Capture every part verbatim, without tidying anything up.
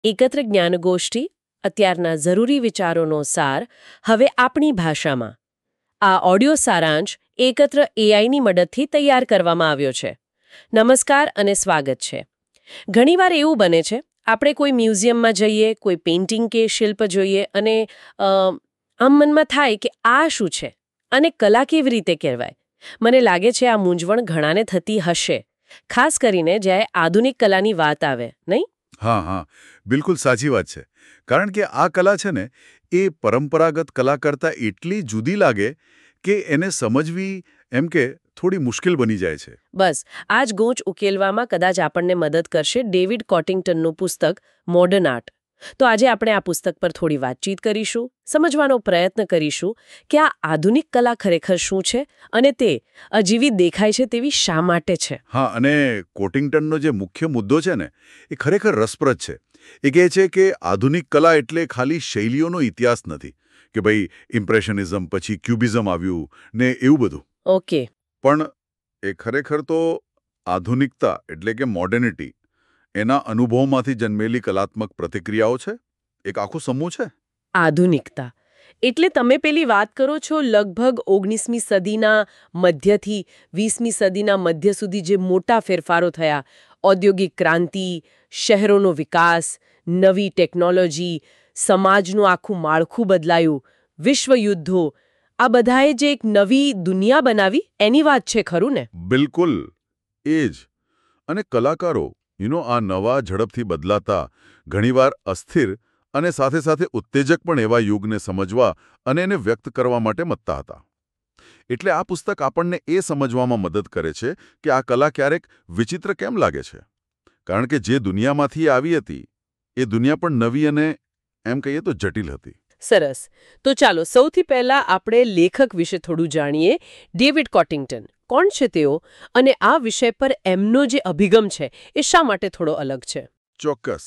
એકત્ર જ્ઞાનગોષ્ઠી અત્યારના જરૂરી વિચારોનો સાર હવે આપણી ભાષામાં. આ ઓડિયો સારાંશ એકત્ર એઆઈની મદદથી તૈયાર કરવામાં આવ્યો છે. નમસ્કાર અને સ્વાગત છે. ઘણીવાર એવું બને છે આપણે કોઈ મ્યુઝિયમમાં જઈએ, કોઈ પેઇન્ટિંગ કે શિલ્પ જોઈએ અને આમ મનમાં થાય કે આ શું છે અને કલા કેવી રીતે કહેવાય. મને લાગે છે આ મૂંઝવણ ઘણાને થતી હશે, ખાસ કરીને જ્યારે આધુનિક કલાની વાત આવે, નહીં? હા હા બિલકુલ સાચી વાત છે. કારણ કે આ કલા છે ને એ પરંપરાગત કલા કરતાં એટલી જુદી લાગે કે એને સમજવી એમ કે થોડી મુશ્કેલ બની જાય છે. બસ આ જ ગૂંચ ઉકેલવામાં કદાચ આપણને મદદ કરશે ડેવિડ કોટિંગ્ટનનું પુસ્તક મોડર્ન આર્ટ. તો આજે આપણે આ પુસ્તક પર થોડી વાતચીત કરીશું, સમજવાનો પ્રયત્ન કરીશું કે આ આધુનિક કલા ખરેખર શું છે અને તે અજીવી દેખાય છે તેવી શા માટે છે. હા, અને કોટિંગ્ટનનો જે મુખ્ય મુદ્દો છે ને એ ખરેખર રસપ્રદ છે. એ કહે છે કે આધુનિક કલા એટલે ખાલી શૈલીઓનો ઇતિહાસ નથી કે ભાઈ ઇમ્પ્રેશનિઝમ પછી ક્યુબિઝમ આવ્યું ને એવું બધું. ઓકે. પણ એ ખરેખર તો આધુનિકતા એટલે કે મોડર્નિટી એના અનુભવમાંથી જન્મેલી કલાત્મક પ્રતિક્રિયાઓ છે. એક આખો સમૂહ છે. આધુનિકતા એટલે તમે પેલી વાત કરો છો લગભગ ઓગણીસમી સદીના મધ્યથી વીસમી સદીના મધ્ય સુધી જે મોટા ફેરફારો થયા, ઔદ્યોગિક ક્રાંતિ, શહેરોનો વિકાસ, નવી ટેકનોલોજી, સમાજનું આખું માળખું બદલાયું, વિશ્વયુદ્ધો, આ બધાએ જે એક નવી દુનિયા બનાવી એની વાત છે, ખરું ને? બિલકુલ એ જ. અને કલાકારો યુ નો આ નવા ઝડપથી બદલાતા ઘણીવાર અસ્થિર અને સાથે સાથે ઉત્તેજક પણ એવા યુગને સમજવા અને એને વ્યક્ત કરવા માટે મથતા હતા. એટલે આ પુસ્તક આપણને એ સમજવામાં મદદ કરે છે કે આ કલા ક્યારેક વિચિત્ર કેમ લાગે છે. કારણ કે જે દુનિયામાંથી આવી હતી એ દુનિયા પણ નવી અને એમ કહીએ તો જટિલ હતી. સરસ. તો ચાલો સૌથી પહેલા આપણે લેખક વિશે થોડું જાણીએ. ડેવિડ કોટિંગ્ટન કોણ છે તેઓ અને આ વિષય પર એમનો જે અભિગમ છે એ શા માટે થોડો અલગ છે? ચોક્કસ.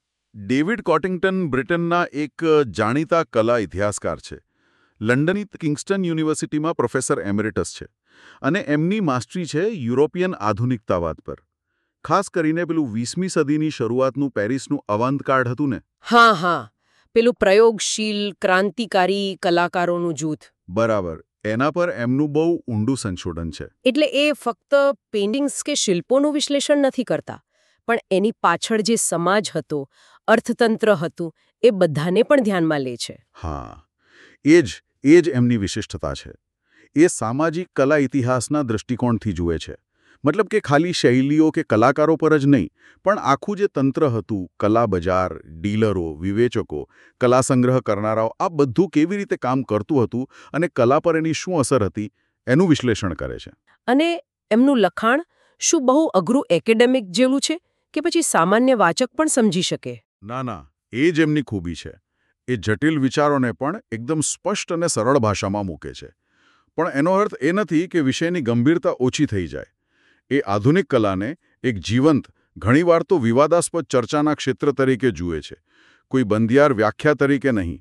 ડેવિડ કોટિંગ્ટન બ્રિટનના એક જાણીતા કલા ઇતિહાસકાર છે. લંડનની કિંગ્સ્ટન યુનિવર્સિટીમાં પ્રોફેસર એમેરિટસ છે અને એમની માસ્ટરી છે યુરોપિયન આધુનિકતાવાદ પર. ખાસ કરીને પેલું વીસમી સદીની શરૂઆતનું પેરિસનું અવાંતકાળ હતું ને. હા હા પેલું પ્રયોગશીલ ક્રાંતિકારી કલાકારોનું જૂથ. બરાબર. એના પર એમનું બહુ ઊંડું સંશોધન છે. એટલે એ ફક્ત પેઇન્ટિંગ્સ કે શિલ્પોનું વિશ્લેષણ નથી કરતા, પણ એની પાછળ જે સમાજ હતો, અર્થતંત્ર હતું, એ બધાને પણ ધ્યાનમાં લે છે. હા, એ જ એ જ એમની વિશિષ્ટતા છે. એ સામાજિક કલા ઇતિહાસના દૃષ્ટિકોણથી જુએ છે. મતલબ કે ખાલી શૈલીઓ કે કલાકારો પર જ નહીં, પણ આખું જે તંત્ર હતું, કલા બજાર, ડીલરો, વિવેચકો, કલા સંગ્રહ કરનારાઓ, આ બધું કેવી રીતે કામ કરતું હતું અને કલા પર એની શું અસર હતી એનું વિશ્લેષણ કરે છે. અને એમનું લખાણ શું બહુ અઘરું એકેડેમિક જેવું છે કે પછી સામાન્ય વાચક પણ સમજી શકે? ના ના, એ જ એમની ખૂબી છે. એ જટિલ વિચારોને પણ એકદમ સ્પષ્ટ અને સરળ ભાષામાં મૂકે છે. પણ એનો અર્થ એ નથી કે વિષયની ગંભીરતા ઓછી થઈ જાય. એ આધુનિક કલાને એક જીવંત, ઘણીવાર તો વિવાદાસ્પદ ચર્ચાના ક્ષેત્ર તરીકે જુએ છે. કોઈ બંધિયાર વ્યાખ્યા તરીકે નહીં.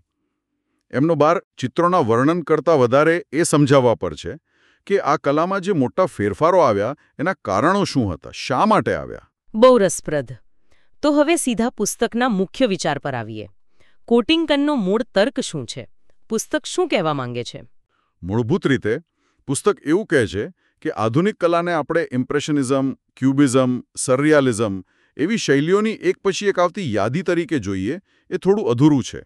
એમનો બાર ચિત્રોના વર્ણન કરતાં વધારે એ સમજાવવા પર છે કે આ કલામાં જે મોટા ફેરફારો આવ્યા એના કારણો શું હતા, શા માટે આવ્યા. બહુ રસપ્રદ. તો હવે સીધા પુસ્તકના મુખ્ય વિચાર પર આવીએ. કોટિંગ્ટનનો મૂળ તર્ક શું છે? પુસ્તક શું કહેવા માંગે છે? મૂળભૂત રીતે પુસ્તક એવું કહે છે કે આધુનિક કલાને આપણે ઇમ્પ્રેશનિઝમ, ક્યુબિઝમ, સર્રિયાલિઝમ એવી શૈલીઓની એક પછી એક આવતી યાદી તરીકે જોઈએ એ થોડું અધૂરું છે.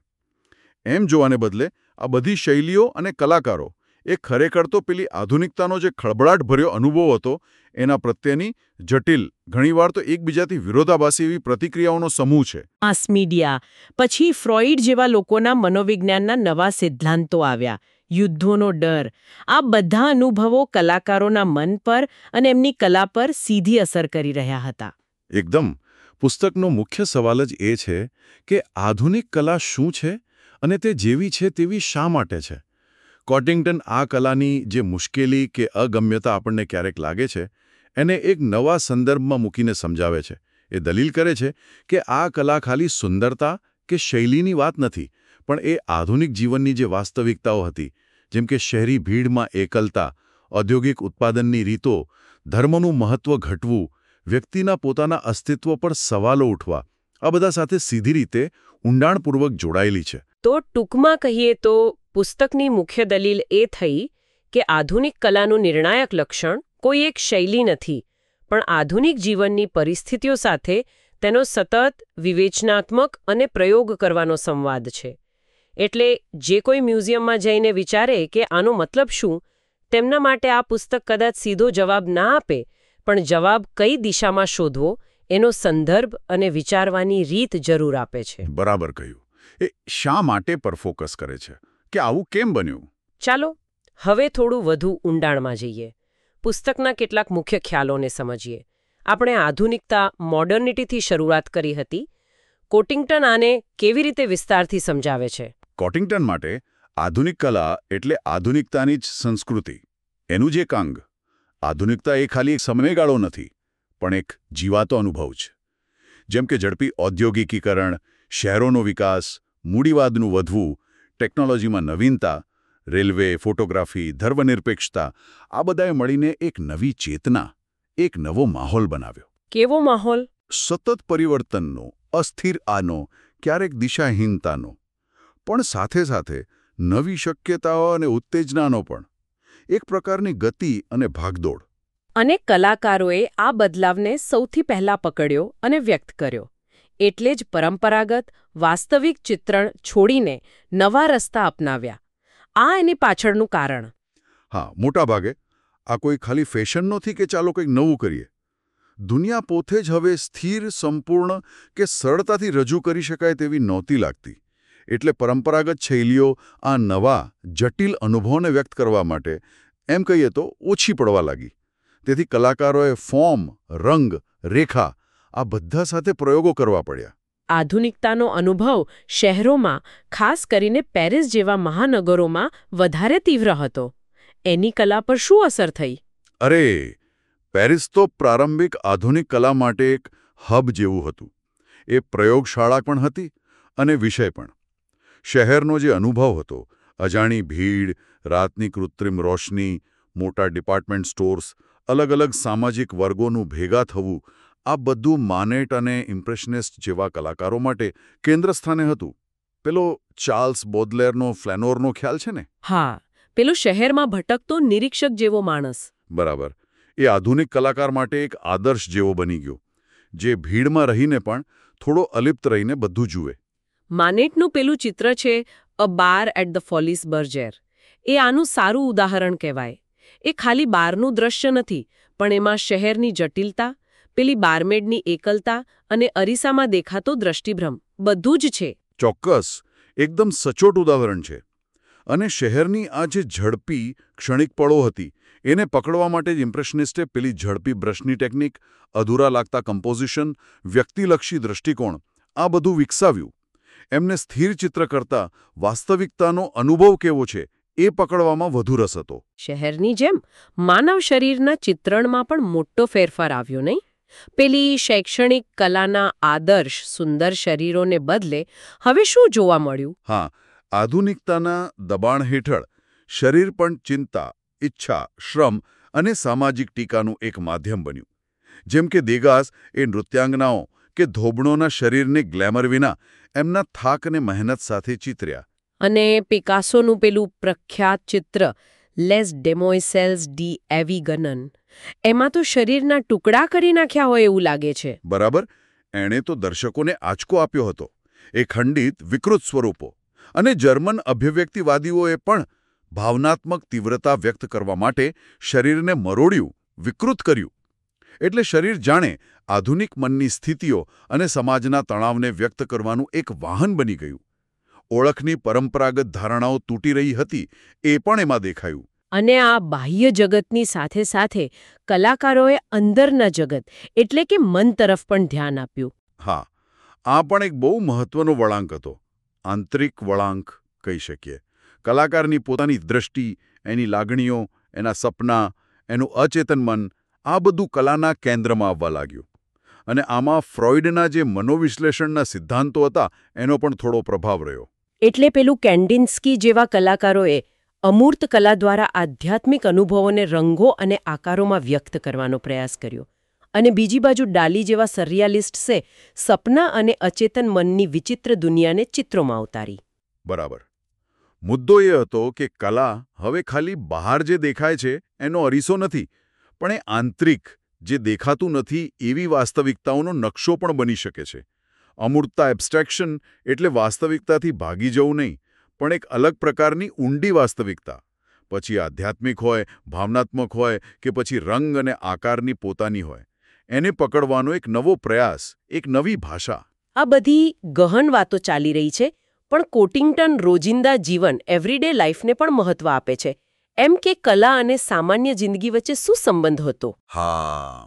એમ જોવાને બદલે આ બધી શૈલીઓ અને કલાકારો એ ખરેખર તો પેલી આધુનિકતાનો જે ખળબળાટભર્યો અનુભવ હતો એના પ્રત્યેની જટિલ, ઘણીવાર તો એકબીજાથી વિરોધાભાસી એવી પ્રતિક્રિયાઓનો સમૂહ છે. માસ મીડિયા, પછી ફ્રોઇડ જેવા લોકોના મનોવિજ્ઞાનના નવા સિદ્ધાંતો આવ્યા, યુદ્ધોનો ડર, આ બધા અનુભવો કલાકારોના મન પર અને એમની કલા પર સીધી અસર કરી રહ્યા હતા. એકદમ. પુસ્તકનો મુખ્ય સવાલ જ એ છે કે આધુનિક કલા શું છે અને તે જેવી છે તેવી શા માટે છે. કોટિંગ્ટન આ કલાની જે મુશ્કેલી કે અગમ્યતા આપણને ક્યારેક લાગે છે એને એક નવા સંદર્ભમાં મૂકીને સમજાવે છે. એ દલીલ કરે છે કે આ કલા ખાલી સુંદરતા કે શૈલીની વાત નથી, પણ એ આધુનિક જીવનની જે વાસ્તવિકતાઓ હતી, જેમ કે શહેરી ભીડમાં એકલતા, ઔદ્યોગિક ઉત્પાદનની રીતો, ધર્મનું મહત્વ ઘટવું, વ્યક્તિના પોતાના અસ્તિત્વ પર સવાલો ઉઠવા, આ બધા સાથે સીધી રીતે ઊંડાણપૂર્વક જોડાયેલી છે. તો ટૂંકમાં કહીએ તો પુસ્તકની મુખ્ય દલીલ એ થઈ કે આધુનિક કલાનું નિર્ણાયક લક્ષણ કોઈ એક શૈલી નથી, પણ આધુનિક જીવનની પરિસ્થિતિઓ સાથે તેનો સતત વિવેચનાત્મક અને પ્રયોગ કરવાનો સંવાદ છે. એટલે જે કોઈ મ્યુઝિયમમાં જઈને વિચારે કે આનો મતલબ શું, તેમના માટે આ પુસ્તક કદાચ સીધો જવાબ ના આપે, પણ જવાબ કઈ દિશામાં શોધવો એનો સંદર્ભ અને વિચારવાની રીત જરૂર આપે છે. બરાબર કહ્યું. એ શા માટે પર ફોકસ કરે છે કે આવું કેમ બન્યું? ચાલો હવે થોડું વધુ ઊંડાણમાં જઈએ. પુસ્તકના કેટલાક મુખ્ય ખ્યાલોને સમજીએ. આપણે આધુનિકતા મોડર્નિટીથી શરૂઆત કરી હતી. કોટિંગ્ટન આને કેવી રીતે વિસ્તારથી સમજાવે છે? કોટિંગ્ટન માટે આધુનિક કલા એટલે આધુનિકતાની જ સંસ્કૃતિ, એનું જ એક અંગ. આધુનિકતા એ ખાલી એક સમયગાળો નથી, પણ એક જીવાતો અનુભવ છે. જેમ કે ઝડપી ઔદ્યોગિકીકરણ, શહેરોનો વિકાસ, મૂડીવાદનું વધવું, ટેકનોલોજીમાં નવીનતા, રેલવે, ફોટોગ્રાફી, ધર્મનિરપેક્ષતા, આ બધાએ મળીને એક નવી ચેતના, એક નવો માહોલ બનાવ્યો. કેવો માહોલ? સતત પરિવર્તનનો, અસ્થિર આનો, ક્યારેક દિશાહીનતાનો, પણ સાથે સાથે નવી શક્યતાઓ અને ઉત્તેજનાનો પણ. એક પ્રકારની ગતિ અને ભાગદોડ. અને કલાકારોએ આ બદલાવને સૌથી પહેલા પકડ્યો અને વ્યક્ત કર્યો. એટલે જ પરંપરાગત વાસ્તવિક ચિત્રણ છોડીને નવા રસ્તા અપનાવ્યા. આ એની પાછળનું કારણ. હા, મોટાભાગે આ કોઈ ખાલી ફેશન નથી કે ચાલો કંઈક નવું કરીએ. દુનિયા પોતે જ હવે સ્થિર, સંપૂર્ણ કે સરળતાથી રજૂ કરી શકાય તેવી નહોતી લાગતી. એટલે પરંપરાગત શૈલીઓ આ નવા, જટિલ અનુભવોને વ્યક્ત કરવા માટે એમ કહીએ તો ઓછી પડવા લાગી. તેથી કલાકારોએ ફોર્મ, રંગ, રેખા આ બધા સાથે પ્રયોગો કરવા પડ્યા. આધુનિકતાનો અનુભવ શહેરોમાં, ખાસ કરીને પેરિસ જેવા મહાનગરોમાં વધારે તીવ્ર હતો. એની કલા પર શું અસર થઈ? અરે, પેરિસ તો પ્રારંભિક આધુનિક કલા માટે એક હબ જેવું હતું. એ પ્રયોગશાળા પણ હતી અને વિષય પણ. શહેરનો જે અનુભવ હતો, અજાણી ભીડ, રાતની કૃત્રિમ રોશની, મોટા ડિપાર્ટમેન્ટ સ્ટોર્સ, અલગ અલગ સામાજિક વર્ગોનું ભેગા થવું, આ બધું માનેટ અને ઇમ્પ્રેશનિસ્ટ જેવા કલાકારો માટે કેન્દ્ર સ્થાને હતું. પેલો ચાર્લ્સ બોડલેરનો ફ્લેનોરનો ખ્યાલ છે ને? હા, પેલો શહેરમાં ભટકતો નિરીક્ષક જેવો માણસ. બરાબર. એ આધુનિક કલાકાર માટે એક આદર્શ જેવો બની ગયો, જે ભીડમાં રહીને પણ થોડો અલિપ્ત રહીને બધું જુએ. માનેટનું પેલું ચિત્ર છે અ બાર એટ ધ ફોલિસ બર્જેર. એ આનું સારું ઉદાહરણ કહેવાય. એ ખાલી બારનું દ્રશ્ય નથી, પણ એમાં શહેરની જટિલતા, પેલી બારમેડની એકલતા અને અરીસામાં દેખાતો દ્રષ્ટિભ્રમ બધું જ છે. ચોક્કસ, એકદમ સચોટ ઉદાહરણ છે. અને શહેરની આ જે ઝડપી, ક્ષણિક પળો હતી, એને પકડવા માટે જ ઇમ્પ્રેશનિસ્ટે પેલી ઝડપી બ્રશની ટેકનિક, અધૂરા લાગતા કમ્પોઝિશન, વ્યક્તિલક્ષી દૃષ્ટિકોણ આ બધું વિકસાવ્યું. એમને સ્થિર ચિત્ર કરતા વાસ્તવિકતાનો અનુભવ કેવો છે એ પકડવામાં વધુ રસ હતો. શહેરની જેમ માનવ શરીરના ચિત્રણમાં પણ મોટો ફેરફાર આવ્યો, નહીં? પેલી શૈક્ષણિક કલાના આદર્શ સુંદર શરીરોને બદલે હવે શું જોવા મળ્યું? હા, આધુનિકતાના દબાણ હેઠળ શરીર પણ ચિંતા, ઈચ્છા, શ્રમ અને સામાજિક ટીકાનું એક માધ્યમ બન્યું. જેમ કે દેગાસ એ નૃત્યાંગનાઓ કે ધોબણોના શરીરને ગ્લેમર વિના એમના થાક અને મહેનત સાથે ચિતર્યા. અને પિકાસોનું પેલું પ્રખ્યાત ચિત્ર લેસ ડેમોઇસેલ્સ ડી એવિગનન, એમાં તો શરીરના ટુકડા કરી નાખ્યા હોય એવું લાગે છે. બરાબર. એણે તો દર્શકોને આંચકો આપ્યો હતો. એ ખંડિત, વિકૃત સ્વરૂપો. અને જર્મન અભિવ્યક્તિવાદીઓએ પણ ભાવનાત્મક તીવ્રતા વ્યક્ત કરવા માટે શરીરને મરોડ્યું, વિકૃત કર્યું. એટલે શરીર જાણે આધુનિક મનની સ્થિતિઓ અને સમાજના તણાવને વ્યક્ત કરવાનું એક વાહન બની ગયું. ઓળખની પરંપરાગત ધારણાઓ તૂટી રહી હતી એ પણ એમાં દેખાયું. અને આ બાહ્ય જગતની સાથે સાથે કલાકારોએ અંદરના જગત એટલે કે મન તરફ પણ ધ્યાન આપ્યું. હા, આ પણ એક બહુ મહત્વનો વળાંક હતો. આંતરિક વળાંક કહી શકીએ. કલાકારની પોતાની દૃષ્ટિ, એની લાગણીઓ, એના સપના, એનું અચેતન મન આ બધું કલાના કેન્દ્રમાં આવવા લાગ્યું. અને આમાં ફ્રોઇડના જે મનોવિશ્લેષણના સિદ્ધાંતો હતા એનો પણ થોડો પ્રભાવ રહ્યો. એટલે પેલું કેન્ડિન્સ્કી જેવા કલાકારોએ અમૂર્ત કલા દ્વારા આધ્યાત્મિક અનુભવોને રંગો અને આકારોમાં વ્યક્ત કરવાનો પ્રયાસ કર્યો. અને બીજી બાજુ ડાલી જેવા સર્રિયાલિસ્ટ્સે સપના અને અચેતન મનની વિચિત્ર દુનિયાને ચિત્રોમાં ઉતારી. બરાબર. મુદ્દો એ હતો કે કલા હવે ખાલી બહાર જે દેખાય છે એનો અરીસો નથી, પણ એ આંતરિક, જે દેખાતું નથી એવી વાસ્તવિકતાઓનો નકશો પણ બની શકે છે. અમૂર્તતા એબ્સ્ટ્રેક્શન એટલે વાસ્તવિકતાથી ભાગી જવું નહીં, પણ એક અલગ પ્રકારની ઊંડી વાસ્તવિકતા. પછી આધ્યાત્મિક હોય, ભાવનાત્મક હોય કે પછી રંગ અને આકારની પોતાની હોય, એને પકડવાનો એક નવો પ્રયાસ, એક નવી ભાષા. આ બધી ગહન વાતો ચાલી રહી છે, પણ કોટિંગ્ટન રોજિંદા જીવન, એવરીડે લાઈફને પણ મહત્વ આપે છે. એમ કે કલા અને સામાન્ય જિંદગી વચ્ચે શું સંબંધ હતો? હા,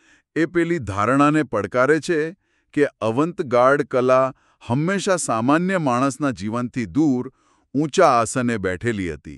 એ પેલી ધારણાને પડકારે છે કે અવંતગાર્ડ કલા હંમેશા સામાન્ય માણસના જીવનથી દૂર, ઊંચા આસને બેઠેલી હતી.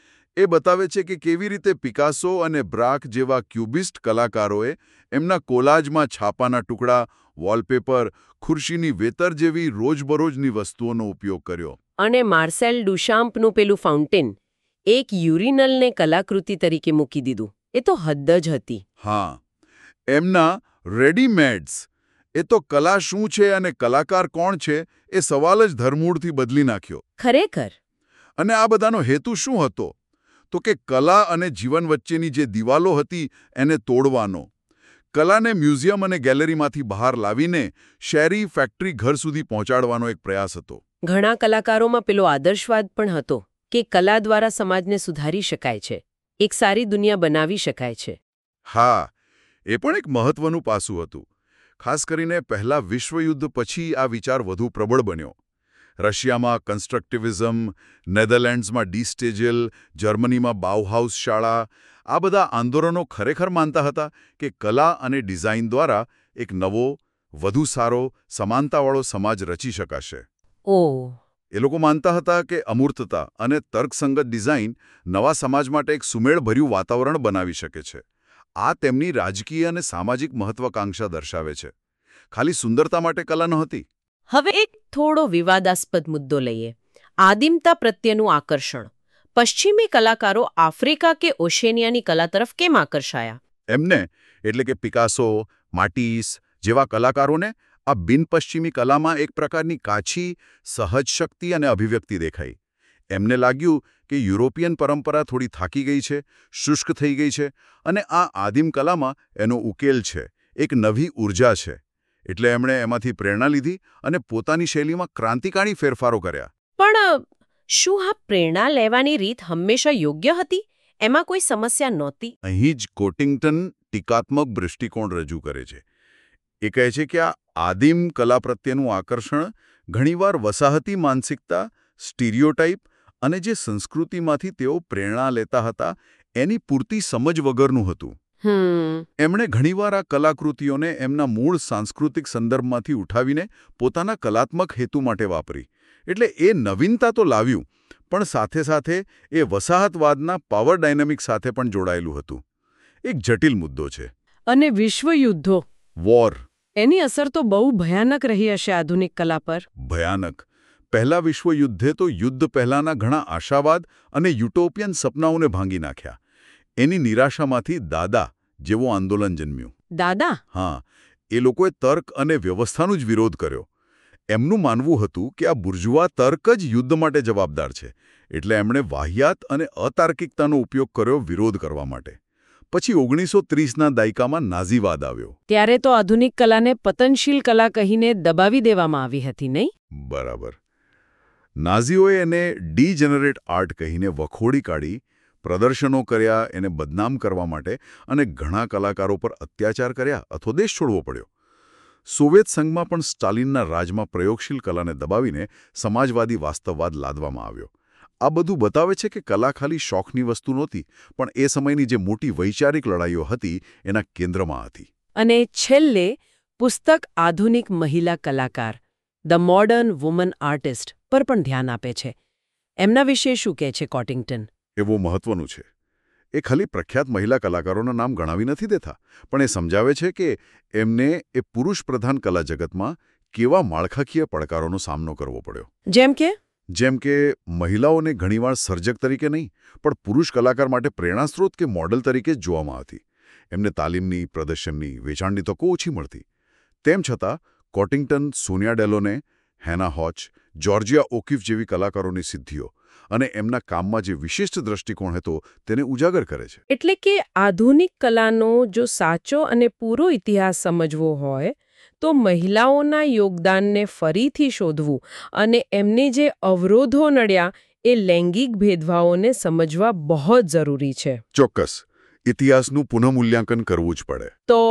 એ બતાવે છે કે કેવી રીતે પિકાસો અને બ્રાક જેવા ક્યુબિસ્ટ કલાકારોએ એમના કોલાજમાં છાપાના ટુકડા, વોલપેપર, ખુરશીની વેતર જેવી રોજબરોજની વસ્તુઓનો ઉપયોગ કર્યો. અને માર્સેલ ડુશામ્પનું પેલું ફાઉન્ટેન, એક યુરિનલને કલાકૃતિ તરીકે મૂકી દીધું. એ તો હદ જ હતી. હા, એમના રેડીમેડ્સ, એ તો કલા શું છે અને કલાકાર કોણ છે એ સવાલ જ ધરમૂળથી બદલી નાખ્યો. ખરેખર. અને આ બધાનો હેતુ શું હતો? તો કે કલા અને જીવન વચ્ચેની જે દિવાલો હતી એને તોડવાનો. કલાને મ્યુઝિયમ અને ગેલેરીમાંથી બહાર લાવીને શેરી, ફેક્ટરી, ઘર સુધી પહોંચાડવાનો એક પ્રયાસ હતો. ઘણા કલાકારોમાં પેલો આદર્શવાદ પણ હતો કે કલા દ્વારા સમાજને સુધારી શકાય છે, એક સારી દુનિયા બનાવી શકાય છે. હા, એ પણ એક મહત્વનું પાસું હતું. ખાસ કરીને પહેલા વિશ્વયુદ્ધ પછી આ વિચાર વધુ પ્રબળ બન્યો. રશિયામાં કન્સ્ટ્રક્ટિવિઝમ, નેધરલેન્ડ્સમાં ડી સ્ટેજેલ, જર્મનીમાં બાઉહાઉસ શાળા, આ બધા આંદોલનો ખરેખર માનતા હતા કે કલા અને ડિઝાઇન દ્વારા એક નવો, વધુ સારો, સમાનતાવાળો સમાજ રચી શકાશે. ઓહ. એ લોકો માનતા હતા કે અમૂર્તતા અને તર્કસંગત ડિઝાઇન નવા સમાજ માટે એક સુમેળભર્યું વાતાવરણ બનાવી શકે છે. આ તેમની રાજકીય અને સામાજિક મહત્વાકાંક્ષા દર્શાવે છે. ખાલી સુંદરતા માટે કલા નહોતી. હવે એક થોડો વિવાદાસ્પદ મુદ્દો લઈએ. આદિમતા પ્રત્યેનું આકર્ષણ. પશ્ચિમી કલાકારો આફ્રિકા કે ઓશેનિયાની કલા તરફ કેમ આકર્ષાયા? એમને, એટલે કે પિકાસો, માટીસ જેવા કલાકારોને આ બિનપશ્ચિમી કલામાં એક પ્રકારની કાચી, સહજ શક્તિ અને અભિવ્યક્તિ દેખાઈ. એમને લાગ્યું કે યુરોપિયન પરંપરા થોડી થાકી ગઈ છે, શુષ્ક થઈ ગઈ છે, અને આ આદિમ કલામાં એનો ઉકેલ છે, એક નવી ઊર્જા છે. એટલે એમણે એમાંથી પ્રેરણા લીધી અને પોતાની શૈલીમાં ક્રાંતિકારી ફેરફારો કર્યા. પણ શું આ પ્રેરણા લેવાની રીત હંમેશા યોગ્ય હતી? એમાં કોઈ સમસ્યા નહોતી? અહીં જ કોટિંગ્ટન ટીકાત્મક દૃષ્ટિકોણ રજૂ કરે છે. એ કહે છે કે આ આદિમ કલા પ્રત્યેનું આકર્ષણ ઘણીવાર વસાહતી માનસિકતા, સ્ટીરિયોટાઇપ અને જે સંસ્કૃતિમાંથી તેઓ પ્રેરણા લેતા હતા એની પૂરતી સમજ વગરનું હતું. હમ. એમણે ઘણીવાર આ કલાકૃતિઓને એમના મૂળ સાંસ્કૃતિક સંદર્ભમાંથી ઉઠાવીને પોતાના કલાત્મક હેતુ માટે વાપરી. એટલે એ નવીનતા તો લાવ્યું, પણ સાથે સાથે એ વસાહતવાદના પાવર ડાયનેમિક સાથે પણ જોડાયેલું હતું. એક જટિલ મુદ્દો છે. અને વિશ્વયુદ્ધો, વોર, એની અસર તો બહુ ભયાનક રહી હશે આધુનિક કલા પર. ભયાનક. પહેલા વિશ્વયુદ્ધે તો યુદ્ધ પહેલાના ઘણા આશાવાદ અને યુટોપિયન સપનાઓને ભાંગી નાખ્યા. એની નિરાશામાંથી દાદા જેવો આંદોલન જન્મ્યું. દાદા? હા, એ લોકોએ તર્ક અને વ્યવસ્થાનો જ વિરોધ કર્યો. એમનું માનવું હતું કે આ બુર્જુઆ તર્ક જ યુદ્ધ માટે જવાબદાર છે, એટલે એમણે વાહિયાત અને અતાર્કિકતાનો ઉપયોગ કર્યો વિરોધ કરવા માટે. પછી ઓગણીસો ત્રીસના દાયકામાં નાઝીવાદ આવ્યો. ત્યારે તો આધુનિક કલાને પતનશીલ કલા કહીને દબાવી દેવામાં આવી હતી, નહીં? બરાબર. નાઝીઓએ એને ડીજનરેટ આર્ટ કહીને વખોડી કાઢી, પ્રદર્શનો કર્યા એને બદનામ કરવા માટે, અને ઘણા કલાકારો પર અત્યાચાર કર્યા અથવા દેશ છોડવો પડ્યો. સોવિયત સંઘમાં પણ સ્ટાલિનના રાજમાં પ્રયોગશીલ કલાને દબાવીને સમાજવાદી વાસ્તવવાદ લાદવામાં આવ્યો. આ બધું બતાવે છે કે કલા ખાલી શોખની વસ્તુ નહોતી, પણ એ સમયની જે મોટી વૈચારિક લડાઈઓ હતી એના કેન્દ્રમાં હતી. અને છેલ્લે પુસ્તક આધુનિક મહિલા કલાકાર, ધ મોડર્ન વુમન આર્ટિસ્ટ પર પણ ધ્યાન આપે છે. એમના વિશે શું કહે છે કોટિંગ્ટન? એ બહુ મહત્વનું છે. એ ખાલી પ્રખ્યાત મહિલા કલાકારોના નામ ગણાવી નથી દેતા, પણ એ સમજાવે છે કે એમને એ પુરુષ પ્રધાન કલા જગતમાં કેવા માળખાકીય પડકારોનો સામનો કરવો પડ્યો. જેમ કે? જેમ કે મહિલાઓને ઘણીવાર સર્જક તરીકે નહીં, પણ પુરુષ કલાકાર માટે પ્રેરણાસ્ત્રોત કે મોડલ તરીકે જ જોવામાં આવતી. એમને તાલીમની, પ્રદર્શનની, વેચાણની તકો ઓછી મળતી. તેમ છતાં કોટિંગ્ટન સોનિયા ડેલોને, હેના હોચ, જ્યોર્જિયા ઓકીફ જેવી કલાકારોની સિદ્ધિઓ અને એમના કામમાં જે વિશિષ્ટ દ્રષ્ટિકોણ હતો તેને ઉજાગર કરે છે. એટલે કે આધુનિક કલાનો જો સાચો અને પૂરો ઇતિહાસ સમજવો હોય તો મહિલાઓના યોગદાનને ફરીથી શોધવું અને એમને જે અવરોધો નડ્યા એ લૈંગિક ભેદભાવોને સમજવા બહુ જ જરૂરી છે. ચોક્કસ. ઇતિહાસનું પુનઃમૂલ્યાંકન કરવું જ પડે. તો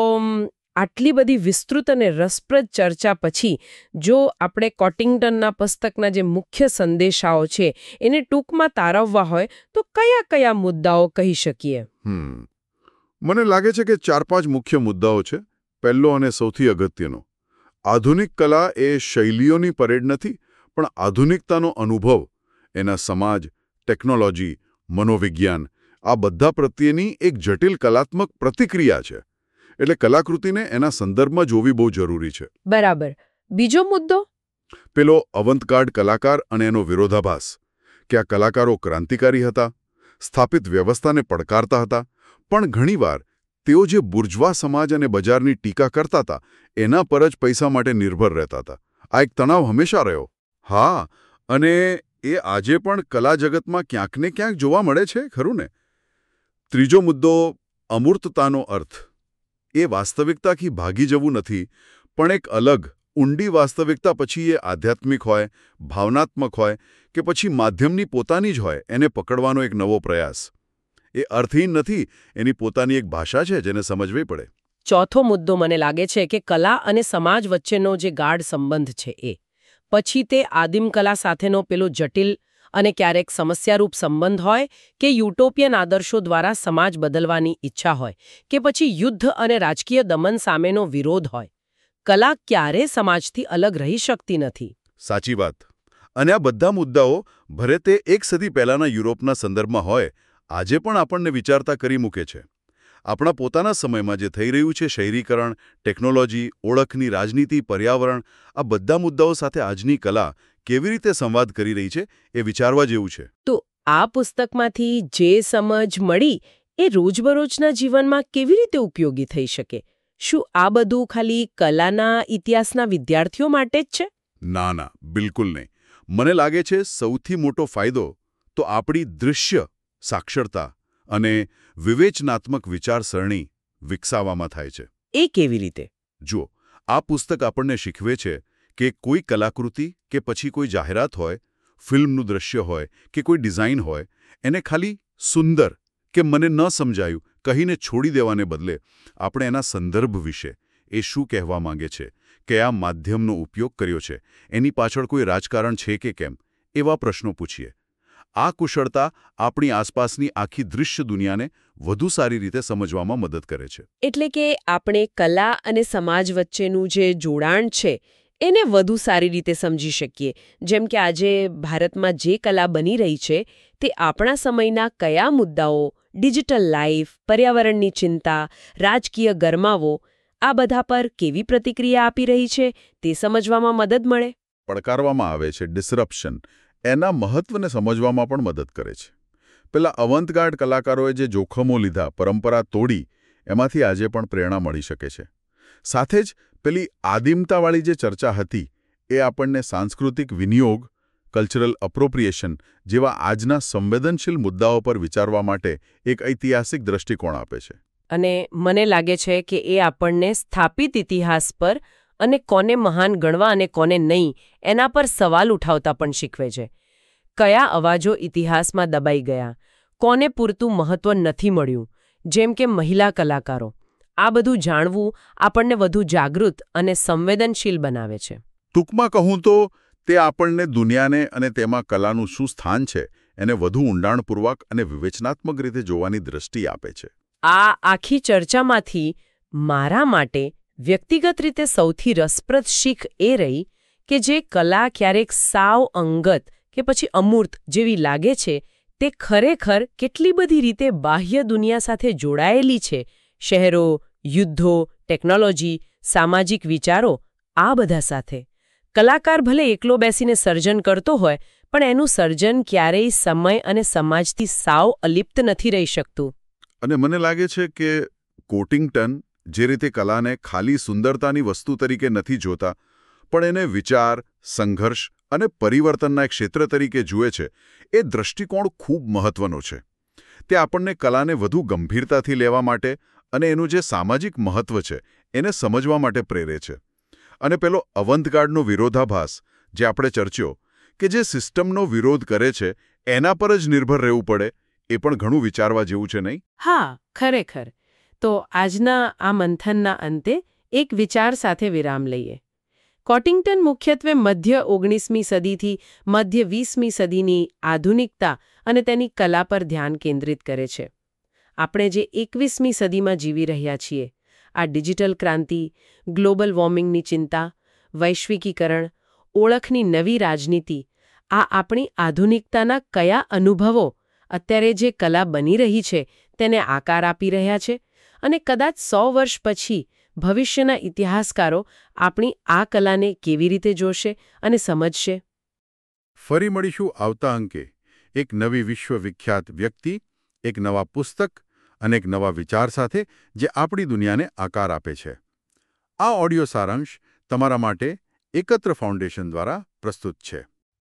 આટલી બધી વિસ્તૃત અને રસપ્રદ ચર્ચા પછી જો આપણે કોટિંગ્ટનના પુસ્તકના જે મુખ્ય સંદેશાઓ છે એને ટૂંકમાં તારવવા હોય તો કયા કયા મુદ્દાઓ કહી શકીએ? હમ મને લાગે છે કે ચાર પાંચ મુખ્ય મુદ્દાઓ છે. પહેલો અને સૌથી અગત્યનો, આધુનિક કલા એ શૈલીઓની પરેડ નથી, પણ આધુનિકતાનો અનુભવ, એના સમાજ, ટેકનોલોજી, મનોવિજ્ઞાન આ બધા પ્રત્યેની એક જટિલ કલાત્મક પ્રતિક્રિયા છે. એટલે કલાકૃતિને એના સંદર્ભમાં જોવી બહુ જરૂરી છે. બરાબર. બીજો મુદ્દો? પેલો અવંતગાર્ડ કલાકાર અને એનો વિરોધાભાસ. કે આ કલાકારો ક્રાંતિકારી હતા, સ્થાપિત વ્યવસ્થાને પડકારતા હતા, પણ ઘણીવાર તેઓ જે બુર્જવા સમાજ અને બજારની ટીકા કરતા હતા એના પર જ પૈસા માટે નિર્ભર રહેતા હતા. આ એક તણાવ હંમેશા રહ્યો. હા, અને એ આજે પણ કલા જગતમાં ક્યાંક ને ક્યાંક જોવા મળે છે, ખરું ને? ત્રીજો મુદ્દો, અમૂર્તતાનો અર્થ. એ વાસ્તવિકતાથી ભાગી જવું નથી, પણ એક અલગ, ઊંડી વાસ્તવિકતા, પછી એ આધ્યાત્મિક હોય, ભાવનાત્મક હોય કે પછી માધ્યમની પોતાની જ હોય, એને પકડવાનો એક નવો પ્રયાસ. એ અર્થહીન નથી, એની પોતાની એક ભાષા છે જેને સમજવી પડે. ચોથો મુદ્દો મને લાગે છે કે કલા અને સમાજ વચ્ચેનો જે ગાઢ સંબંધ છે એ. પછી તે આદિમ કલા સાથેનો પેલો જટિલ અને ક્યારેક સમસ્યારૂપ સંબંધ હોય કે યુટોપિયન આદર્શો દ્વારા સમાજ બદલવાની ઈચ્છા હોય કે પછી યુદ્ધ અને રાજકીય દમન સામેનો વિરોધ હોય. કલા ક્યારે સમાજથી અલગ રહી શકતી નથી. સાચી વાત. અને આ બધા મુદ્દાઓ ભલે તે એક સદી પહેલાના યુરોપના સંદર્ભમાં હોય, આજે પણ આપણને વિચારતા કરી મૂકે છે. આપણા પોતાના સમયમાં જે થઈ રહ્યું છે, શહેરીકરણ, ટેકનોલોજી, ઓળખની રાજનીતિ, પર્યાવરણ, આ બધા મુદ્દાઓ સાથે આજની કલા કેવી રીતે સંવાદ કરી રહી છે એ વિચારવા જેવું છે. તો આ પુસ્તકમાંથી જે સમજ મળી એ રોજબરોજના જીવનમાં કેવી રીતે ઉપયોગી થઈ શકે? શું આ બધું ખાલી કલાના ઇતિહાસના વિદ્યાર્થીઓ માટે જ છે? ના ના, બિલકુલ નહીં. મને લાગે છે સૌથી મોટો ફાયદો તો આપણી દૃશ્ય સાક્ષરતા અને વિવેચનાત્મક વિચારસરણી વિકસાવવામાં થાય છે. એ કેવી રીતે? જુઓ, આ પુસ્તક આપણને શીખવે છે કે કોઈ કલાકૃતિ કે પછી કોઈ જાહેરાત હોય, ફિલ્મનું દૃશ્ય હોય કે કોઈ ડિઝાઇન હોય, એને ખાલી સુંદર કે મને ન સમજાયું કહીને છોડી દેવાને બદલે આપણે એના સંદર્ભ વિશે, એ શું કહેવા માંગે છે, કયા માધ્યમનો ઉપયોગ કર્યો છે, એની પાછળ કોઈ રાજકારણ છે કે કેમ, એવા પ્રશ્નો પૂછીએ. આ કુશળતા આપણી આસપાસની આખી દૃશ્ય દુનિયાને વધુ સારી રીતે સમજવામાં મદદ કરે છે. એટલે કે આપણે કલા અને સમાજ વચ્ચેનું જે જોડાણ છે એને વધુ સારી રીતે સમજી શકીએ. જેમ કે આજે ભારતમાં જે કલા બની રહી છે તે આપણા સમયના કયા મુદ્દાઓ, ડિજિટલ લાઈફ, પર્યાવરણની ચિંતા, રાજકીય ગરમાવો, આ બધા પર કેવી પ્રતિક્રિયા આપી રહી છે તે સમજવામાં મદદ મળે. પડકારવામાં આવે છે ડિસરપ્શન, એના મહત્વને સમજવામાં પણ મદદ કરે છે. પેલા અવંતગાર્ડ કલાકારોએ જે જોખમો લીધા, પરંપરા તોડી, એમાંથી આજે પણ પ્રેરણા મળી શકે છે. સાથે જ પેલી આદિમતાવાળી જે ચર્ચા હતી એ આપણને સાંસ્કૃતિક વિનિયોગ, કલ્ચરલ અપ્રોપ્રિએશન જેવા આજના સંવેદનશીલ મુદ્દાઓ પર વિચારવા માટે એક ઐતિહાસિક દ્રષ્ટિકોણ આપે છે. અને મને લાગે છે કે એ આપણને સ્થાપિત ઇતિહાસ પર અને કોને મહાન ગણવા અને કોને નહીં એના પર સવાલ ઉઠાવતા પણ શીખવે છે. કયા અવાજો ઇતિહાસમાં દબાઈ ગયા, કોને પૂરતું મહત્વ નથી મળ્યું, જેમ કે મહિલા કલાકારો. આ બધું જાણવું આપણને વધુ જાગૃત અને સંવેદનશીલ બનાવે છે. ટૂંકમાં કહું તો તે આપણને દુનિયાને અને તેમાં કલાનું શું સ્થાન છે એને વધુ ઊંડાણપૂર્વક અને વિવેચનાત્મક રીતે જોવાની દ્રષ્ટિ આપે છે. આ આખી ચર્ચામાંથી મારા માટે વ્યક્તિગત રીતે સૌથી રસપ્રદ શીખ એ રહી કે જે કલા ક્યારેક સાવ અંગત કે પછી અમૂર્ત જેવી લાગે છે તે ખરેખર કેટલી બધી રીતે બાહ્ય દુનિયા સાથે જોડાયેલી છે. શહેરો, યુદ્ધો, ટેકનોલોજી, સામાજિક વિચારો, આ બધા સાથે. કલાકાર ભલે એકલો બેસીને સર્જન કરતો હોય, પણ એનું સર્જન ક્યારેય સમય અને સમાજથી સાવ અલિપ્ત નથી રહી શકતું. અને મને લાગે છે કે કોટિંગ્ટન જે રીતે કલાને ખાલી સુંદરતાની વસ્તુ તરીકે નથી જોતા પણ એને વિચાર, સંઘર્ષ અને પરિવર્તનના એક ક્ષેત્ર તરીકે જુએ છે, એ દૃષ્ટિકોણ ખૂબ મહત્વનો છે. તે આપણને કલાને વધુ ગંભીરતાથી લેવા માટે અને એનું જે સામાજિક મહત્વ છે એને સમજવા માટે પ્રેરે છે. અને પેલો અવંતગાર્ડનો વિરોધાભાસ જે આપણે ચર્ચ્યો કે જે સિસ્ટમનો વિરોધ કરે છે એના પર જ નિર્ભર રહેવું પડે, એ પણ ઘણું વિચારવા જેવું છે નહીં? હા, ખરેખર. તો આજના આ મંથનના અંતે એક વિચાર સાથે વિરામ લઈએ. કોટિંગ્ટન મુખ્યત્વે મધ્ય ઓગણીસમી સદીથી મધ્ય વીસમી સદીની આધુનિકતા અને તેની કલા પર ધ્યાન કેન્દ્રિત કરે છે. આપણે જે એકવીસમી સદીમાં જીવી રહ્યા છીએ, આ ડિજિટલ ક્રાંતિ, ગ્લોબલ વોર્મિંગની ચિંતા, વૈશ્વિકીકરણ, ઓળખની નવી રાજનીતિ, આ આપણી આધુનિકતાના કયા અનુભવો અત્યારે જે કલા બની રહી છે તેને આકાર આપી રહ્યા છે અને કદાચ સો વર્ષ પછી ભવિષ્યના ઇતિહાસકારો આપણી આ કલાને કેવી રીતે જોશે અને સમજશે? ફરી મળીશું આવતા અંકે એક નવી વિશ્વવિખ્યાત વ્યક્તિ, એક નવા પુસ્તક અને એક નવા વિચાર સાથે જે આપણી દુનિયાને આકાર આપે છે. આ ઓડિયો સારાંશ તમારા માટે એકત્ર ફાઉન્ડેશન દ્વારા પ્રસ્તુત છે.